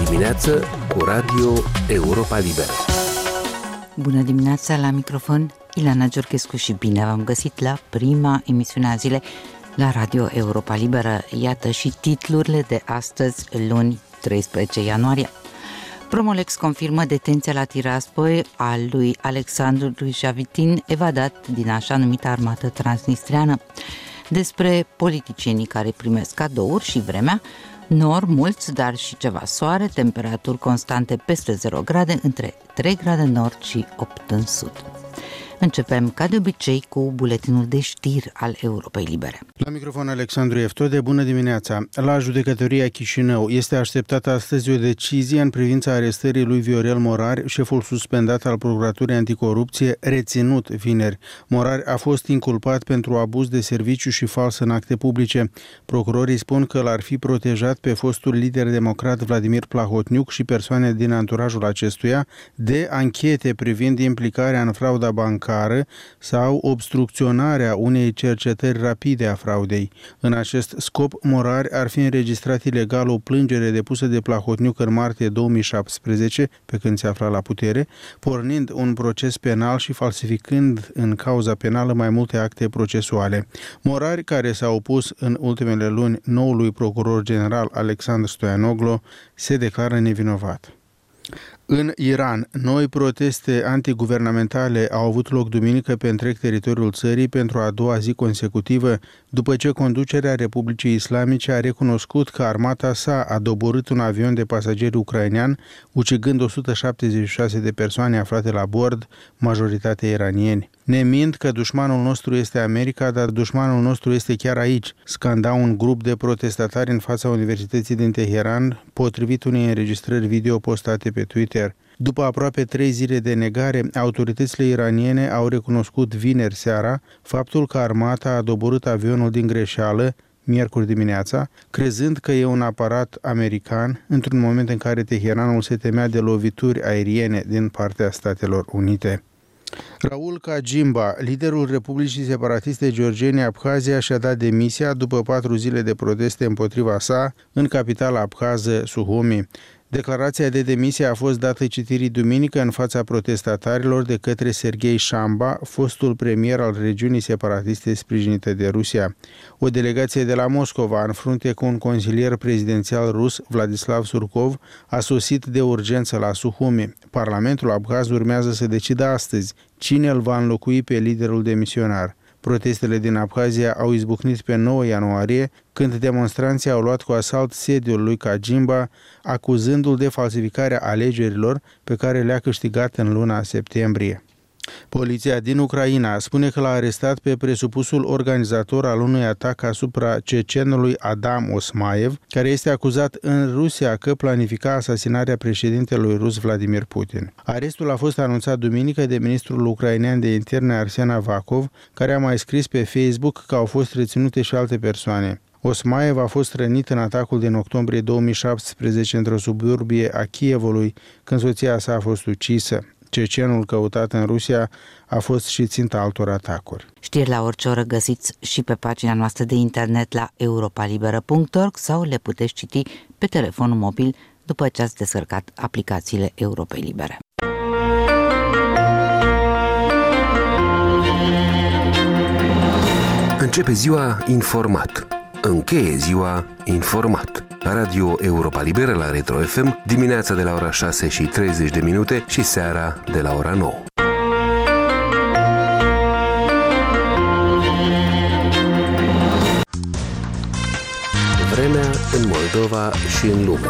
dimineață cu Radio Europa Liberă. Bună dimineața, la microfon Ileana Giurchescu și bine v-am găsit la prima emisiune a zilei la Radio Europa Liberă. Iată și titlurile de astăzi, luni 13 ianuarie. Promolex confirmă detenția la Tiraspol a lui Alexandru Javitin, evadat din așa numită armată transnistreană. Despre politicienii care primesc cadouri și vremea, nori mulți, dar și ceva soare, temperaturi constante peste 0 grade, între 3 grade în nord și 8 în sud. Începem, ca de obicei, cu buletinul de știri al Europei Libere. La microfon Alexandru Eftode, bună dimineața! La judecătoria Chișinău este așteptată astăzi o decizie în privința arestării lui Viorel Morari, șeful suspendat al Procuraturii Anticorupție, reținut vineri. Morari a fost inculpat pentru abuz de serviciu și fals în acte publice. Procurorii spun că l-ar fi protejat pe fostul lider democrat Vladimir Plahotniuc și persoane din anturajul acestuia de anchete privind implicarea în frauda bancară sau obstrucționarea unei cercetări rapide a fraudei. În acest scop, Morari ar fi înregistrat ilegal o plângere depusă de Plahotniuc în martie 2017, pe când se afla la putere, pornind un proces penal și falsificând în cauza penală mai multe acte procesuale. Morari, care s-a opus în ultimele luni noului procuror general Alexandru Stoianoglo, se declară nevinovat. În Iran, noi proteste antiguvernamentale au avut loc duminică pe întreg teritoriul țării pentru a doua zi consecutivă, după ce conducerea Republicii Islamice a recunoscut că armata sa a doborât un avion de pasageri ucrainean, ucigând 176 de persoane aflate la bord, majoritatea iranieni. Ne mint că dușmanul nostru este America, dar dușmanul nostru este chiar aici, scanda un grup de protestatari în fața Universității din Teheran, potrivit unei înregistrări video postate pe Twitter. După aproape 3 zile de negare, autoritățile iraniene au recunoscut vineri seara faptul că armata a doborât avionul din greșeală, miercuri dimineața, crezând că e un aparat american, într-un moment în care Teheranul se temea de lovituri aeriene din partea Statelor Unite. Raul Kajimba, liderul Republicii Separatiste Georgiene Abhazia, și-a dat demisia după 4 zile de proteste împotriva sa în capitala abhază, Suhomi. Declarația de demisie a fost dată citirii duminică în fața protestatarilor de către Serghei Shamba, fostul premier al regiunii separatiste sprijinite de Rusia. O delegație de la Moscova, în frunte cu un consilier prezidențial rus, Vladislav Surkov, a sosit de urgență la Suhomi. Parlamentul abhaz urmează să decidă astăzi cine îl va înlocui pe liderul demisionar. Protestele din Abhazia au izbucnit pe 9 ianuarie, când demonstranții au luat cu asalt sediul lui Kajimba, acuzându-l de falsificarea alegerilor pe care le-a câștigat în luna septembrie. Poliția din Ucraina spune că l-a arestat pe presupusul organizator al unui atac asupra cecenului Adam Osmaev, care este acuzat în Rusia că planifica asasinarea președintelui rus Vladimir Putin. Arestul a fost anunțat duminică de ministrul ucrainean de interne Arsen Avakov, care a mai scris pe Facebook că au fost reținute și alte persoane. Osmaev a fost rănit în atacul din octombrie 2017 într-o suburbie a Kievului, când soția sa a fost ucisă. Cecenul căutat în Rusia a fost și ținta altor atacuri. Știri la orice oră găsiți și pe pagina noastră de internet la europalibera.org sau le puteți citi pe telefonul mobil după ce ați descărcat aplicațiile Europei Libere. Începe ziua informat. Încheie ziua informat. Radio Europa Liberă la Retro FM, dimineața de la ora 6:30 și seara de la ora 9. Vremea în Moldova și în lume.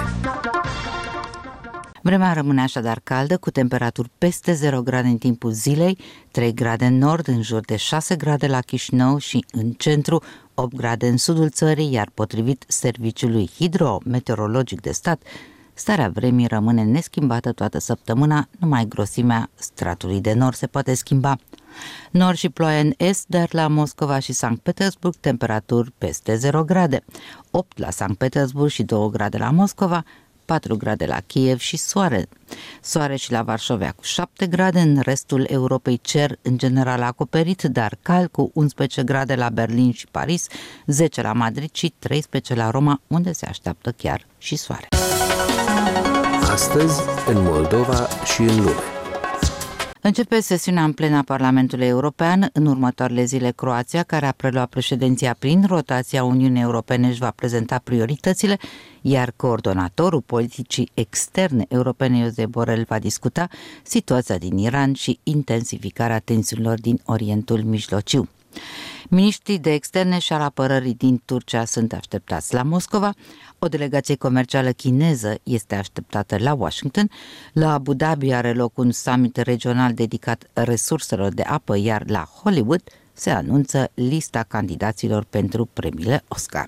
Vremea rămâne așadar caldă, cu temperaturi peste 0 grade în timpul zilei, 3 grade în nord, în jur de 6 grade la Chișinău și în centru, 8 grade în sudul țării, iar potrivit Serviciului Hidrometeorologic de Stat, starea vremii rămâne neschimbată toată săptămâna, numai grosimea stratului de nord se poate schimba. Nord și ploaie în est, dar la Moscova și Sankt Petersburg temperaturi peste 0 grade, 8 la Sankt Petersburg și 2 grade la Moscova, 4 grade la Kiev și soare. Soare și la Varșovia cu 7 grade, în restul Europei cer în general acoperit, dar cald, cu 11 grade la Berlin și Paris, 10 la Madrid și 13 la Roma, unde se așteaptă chiar și soare. Astăzi, în Moldova și în lume. Începe sesiunea în plen a Parlamentului European. În următoarele zile, Croația, care a preluat președinția prin rotația Uniunii Europene, își va prezenta prioritățile, iar coordonatorul politicii externe europene, Josep Borrell, va discuta situația din Iran și intensificarea tensiunilor din Orientul Mijlociu. Miniștrii de externe și al apărării din Turcia sunt așteptați la Moscova, o delegație comercială chineză este așteptată la Washington, la Abu Dhabi are loc un summit regional dedicat resurselor de apă, iar la Hollywood se anunță lista candidaților pentru premiile Oscar.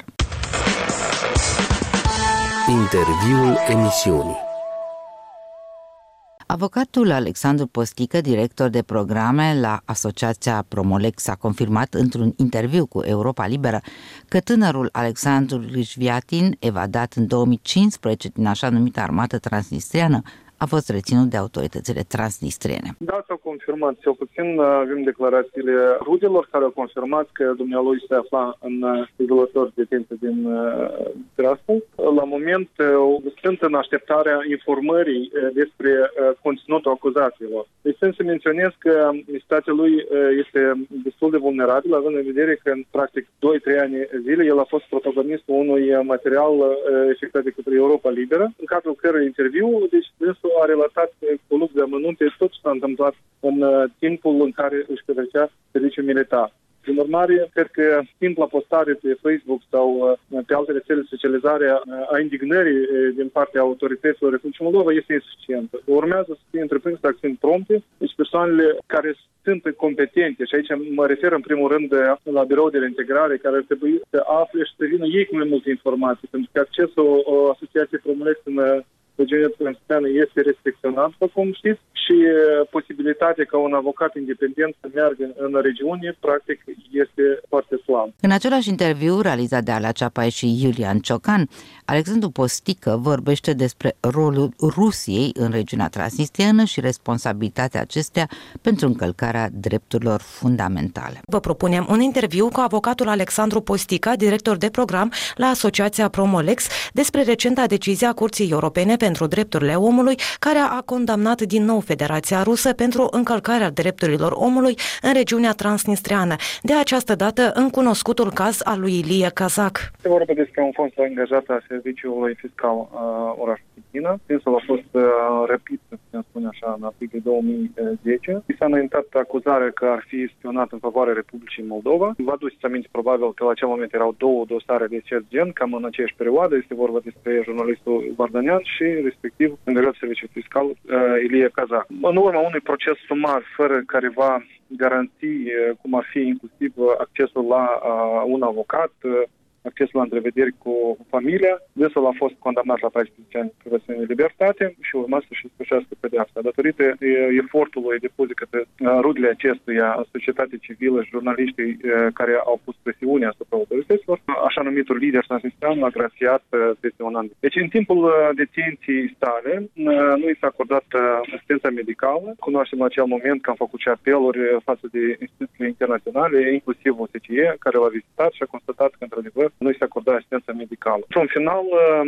Interviul emisiunii. Avocatul Alexandru Postică, director de programe la Asociația Promolex, a confirmat într-un interviu cu Europa Liberă că tânărul Alexandru Lishviatin, evadat în 2015 din așa numită armată transnistriană, a fost reținut de autoritățile transnistriene. Da, s-au confirmat. Cel puțin avem declarațiile rudelor care au confirmat că dumnealui se afla în izolator de detenție din Tiraspol. La moment sunt în așteptarea informării despre conținutul acuzațiilor. Deci trebuie să menționez că situația lui este destul de vulnerabilă, având în vedere că în practic 2-3 ani zile el a fost protagonistul unui material efectuat de către Europa Liberă, în cadrul cărui interviu, deci a relatat cu lux de amănunte tot ce s-a întâmplat în timpul în care își petrecea serviciul militar. Prin urmare, cred că simpla postare pe Facebook sau pe alte rețele de socializare a indignării din partea autorităților Republicii Moldova este insuficientă. Urmează să fie întreprinse acțiuni prompte, deci persoanele care sunt competente, și aici mă refer în primul rând la birou de reintegrare, care ar trebui să afle și să vină ei cu mai multe informații, pentru că accesul Asociației Promolex în regiunea transnistriană este restricționat, după cum știți, și posibilitatea ca un avocat independent să meargă în regiune, practic, este foarte slab. În același interviu realizat de Alea Ceapai și Iulian Ciocan, Alexandru Postică vorbește despre rolul Rusiei în regiunea transnistriană și responsabilitatea acesteia pentru încălcarea drepturilor fundamentale. Vă propunem un interviu cu avocatul Alexandru Postică, director de program la Asociația Promolex, despre recenta decizie a Curții Europene pentru Drepturile Omului, care a condamnat din nou Federația Rusă pentru încălcarea drepturilor omului în regiunea transnistriană, de această dată în cunoscutul caz al lui Ilie Kazak. Se vorba despre un fost angajat a Serviciului Fiscal orașului Chișinău. Dânsul a fost răpit, să spune așa, în aprilie 2010. I s-a înaintat acuzarea că ar fi spionat în favoarea Republicii Moldova. Vă aduceți aminte probabil că la acel moment erau două dosare de acest gen, cam în aceeași perioadă. Este vorba despre jurnalistul Vardanian și respectiv angajat Serviciul Fiscal Ilie Kazak. În urma unui proces sumar, fără careva garanții, cum ar fi inclusiv accesul la un avocat, accesul la întrevederi cu familia. Dânsul a fost condamnat la 14 ani privațiune de libertate și urma să-și sfârșească pedeapsa. Datorită efortului depus de către rudele acestuia, societatea civilă și jurnaliștii care au pus presiune asupra autorităților, așa numitul lider transnistrian l-a grațiat peste un an. Deci, în timpul detenției sale, nu i s-a acordat asistența medicală. Cunoaștem în acel moment că am făcut și apeluri față de instituțiile internaționale, inclusiv OSCE, care l-a vizitat și a constatat că, într-adevăr, nu i se acorda asistență medicală. Și în final,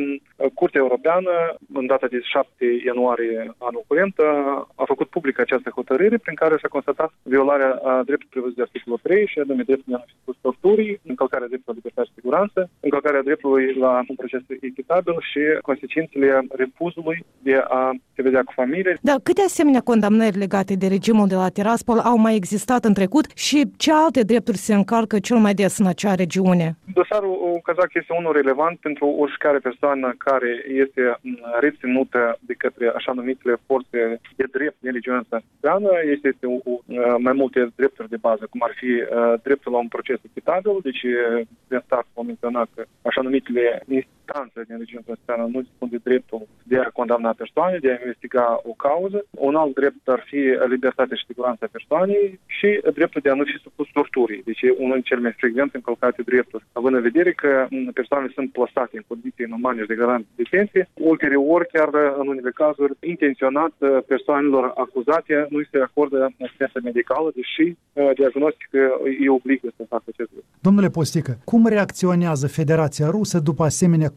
Curtea Europeană, în data de 7 ianuarie anul curent, a făcut publică această hotărâre prin care s-a constatat violarea dreptului prevăzut de articolul 3 și anume dreptul de a nu fi supus torturii, încălcarea dreptului la libertate și siguranță, încălcarea dreptului la un proces echitabil și consecințele refuzului de a se vedea cu familie. Da, câte asemenea condamnări legate de regimul de la Tiraspol au mai existat în trecut și ce alte drepturi se încalcă cel mai des în acea regiune? Dosarul Kazak este unul relevant pentru oricare persoană care este reținută de către așa numitele forțe de drept din regiunea transnistriană. Este mai multe drepturi de bază, cum ar fi dreptul la un proces echitabil, deci din start vom menționa că așa numitele instanțe din regiunea transnistriană nu dispun de dreptul de a condamna persoane, de a investiga o cauză. Un alt drept ar fi libertatea și siguranța persoanei și dreptul de a nu fi supus torturii. Deci unul din cele mai frecvent încălcate drepturi, având în vedere că persoanele sunt plasate în condiții inumane și degradante de detenție. Ulterior, chiar în unele cazuri, intenționat persoanelor acuzate nu se acordă asistență medicală, deși diagnostic îi obligă să facă acest lucru. Domnule Postică, cum reacționează Federația Rusă după asemenea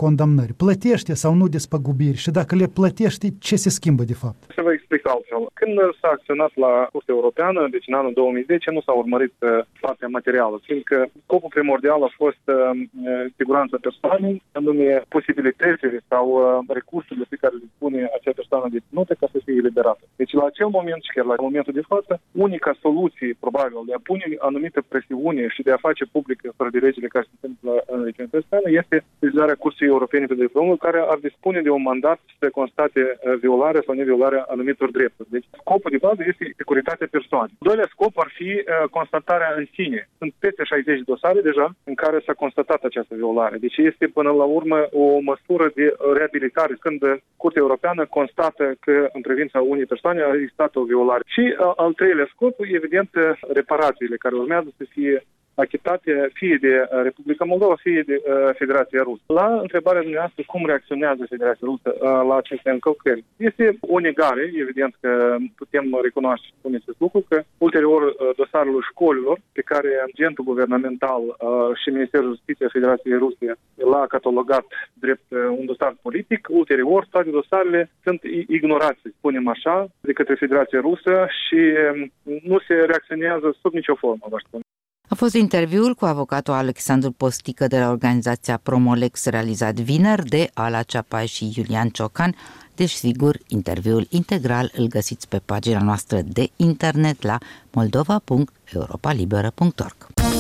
condamnări? Plătește sau nu despăgubiri? Și dacă le plătește, ce se schimbă de fapt? Să vă explic altfel. Când s-a acționat la Curtea Europeană, deci în anul 2010, nu s-a urmărit partea materială, fiindcă scopul primordial a fost siguranța persoanei, anume posibilitățile sau recursurile pe care le dispune acea persoană deținută ca să fie eliberată. Deci la acel moment și chiar la momentul de față, unica soluție probabil de a pune anumită presiune și de a face publică fără de legile care se întâmplă în regiunea europeană este utilizarea Curții Europene pentru Drepturile Omului, care ar dispune de un mandat să constate violarea sau neviolarea anumitor drepturi. Deci scopul de bază este securitatea persoanei. Doilea scop ar fi constatarea în sine. Sunt peste 60 de dosare deja în care s-a constatat această violare. Deci este până la urmă o măsură de reabilitare când Curtea Europeană constată că în privința unei persoane a existat o violare. Și al treilea scop, evident, reparațiile care urmează să fie achitate fie de Republica Moldova, fie de Federația Rusă. La întrebarea dumneavoastră cum reacționează Federația Rusă la aceste încălcări, este o negare, evident că putem recunoaște și spune acest lucru, că ulterior dosarul școlilor pe care agentul guvernamental și Ministerul Justiției Federației Ruse l-a catalogat drept un dosar politic, ulterior toate dosarele sunt ignorate, spunem așa, de către Federația Rusă și nu se reacționează sub nicio formă, vă spun. A fost interviul cu avocatul Alexandru Postică de la organizația Promolex realizat vineri de Ala Ceapai și Iulian Ciocan. Deci, sigur, interviul integral îl găsiți pe pagina noastră de internet la moldova.europalibera.org.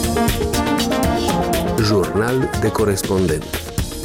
Jurnal de corespondent.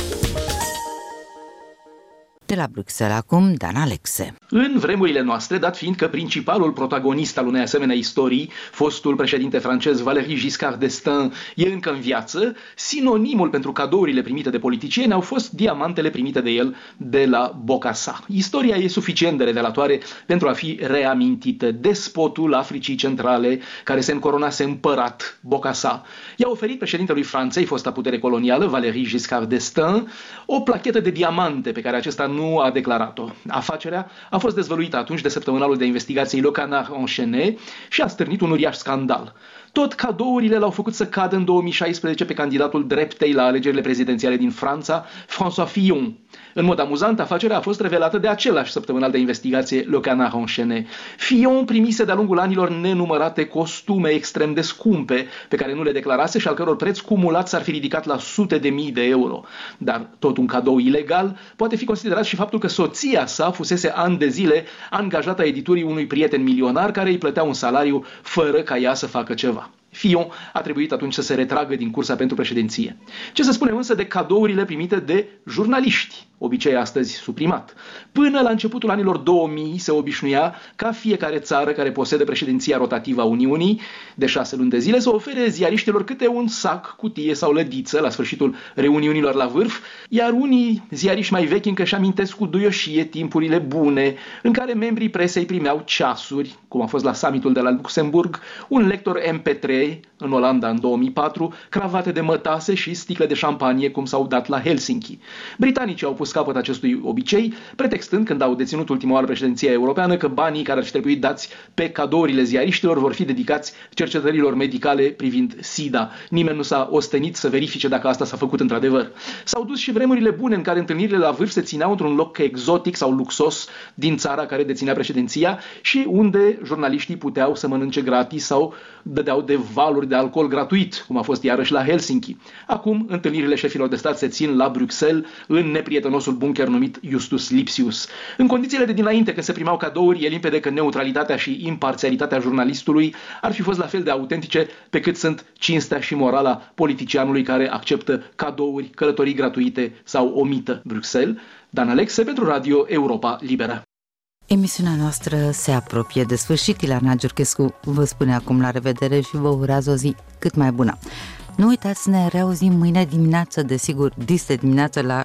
De la Bruxelles acum, Dan Alexe. În vremurile noastre, dat fiind că principalul protagonist al unei asemenea istorii, fostul președinte francez Valéry Giscard d'Estaing, e încă în viață, sinonimul pentru cadourile primite de politicieni au fost diamantele primite de el de la Bokassa. Istoria e suficient de revelatoare pentru a fi reamintită. Despotul Africii Centrale, care se încoronase împărat, Bokassa, i-a oferit președintelui Franței, fosta putere colonială, Valéry Giscard d'Estaing, o plachetă de diamante pe care acesta nu a declarat-o. Afacerea a fost dezvăluită atunci de săptămânalul de investigații Le Canard Enchaîné și a stârnit un uriaș scandal. Tot cadourile l-au făcut să cadă în 2016 pe candidatul dreptei la alegerile prezidențiale din Franța, François Fillon. În mod amuzant, afacerea a fost revelată de același săptămânal de investigație Le Canard Enchaîné. Fillon primise de-a lungul anilor nenumărate costume extrem de scumpe, pe care nu le declarase și al căror preț cumulat s-ar fi ridicat la sute de mii de euro. Dar tot un cadou ilegal poate fi considerat și faptul că soția sa fusese ani de zile angajată a editurii unui prieten milionar care îi plătea un salariu fără ca ea să facă ceva. Fillon a trebuit atunci să se retragă din cursa pentru președinție. Ce să spunem însă de cadourile primite de jurnaliști, obicei astăzi suprimat. Până la începutul anilor 2000 se obișnuia ca fiecare țară care posedă președinția rotativă a Uniunii de 6 luni de zile să ofere ziariștilor câte un sac, cutie sau lădiță la sfârșitul reuniunilor la vârf, iar unii ziariști mai vechi încă își amintesc cu duioșie timpurile bune în care membrii presei primeau ceasuri, cum a fost la summitul de la Luxemburg, un lector MP3 în Olanda în 2004, cravate de mătase și sticle de șampanie cum s-au dat la Helsinki. Britanicii au pus capăt acestui obicei, pretextând când au deținut ultima oară președinția europeană că banii care ar fi trebuit dați pe cadourile ziariștilor vor fi dedicați cercetărilor medicale privind SIDA. Nimeni nu s-a ostenit să verifice dacă asta s-a făcut într-adevăr. S-au dus și vremurile bune în care întâlnirile la vârf se țineau într-un loc exotic sau luxos din țara care deținea președinția și unde jurnaliștii puteau să mănânce gratis sau dădeau de valuri de alcool gratuit, cum a fost iarăși la Helsinki. Acum, întâlnirile șefilor de stat se țin la Bruxelles, în neprietenosul bunker numit Justus Lipsius. În condițiile de dinainte, când se primau cadouri, e limpede că neutralitatea și imparțialitatea jurnalistului ar fi fost la fel de autentice pe cât sunt cinstea și morala politicianului care acceptă cadouri, călătorii gratuite sau omită. Bruxelles, Dan Alexe pentru Radio Europa Liberă. Emisiunea noastră se apropie de sfârșit. Ileana Giurchescu vă spune acum la revedere și vă urează o zi cât mai bună. Nu uitați să ne reauzim mâine dimineață, desigur, dis de dimineață la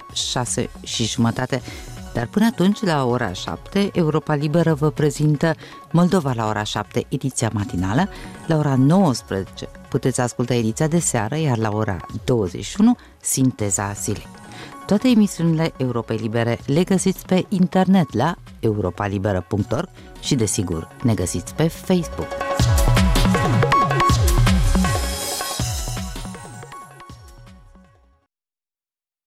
6:30. Dar până atunci, la ora 7, Europa Liberă vă prezintă Moldova la ora 7, ediția matinală. La ora 19 puteți asculta ediția de seară, iar la ora 21, sinteza zilei. Toate emisiunile Europei Libere le găsiți pe internet la europalibera.org și, desigur, ne găsiți pe Facebook.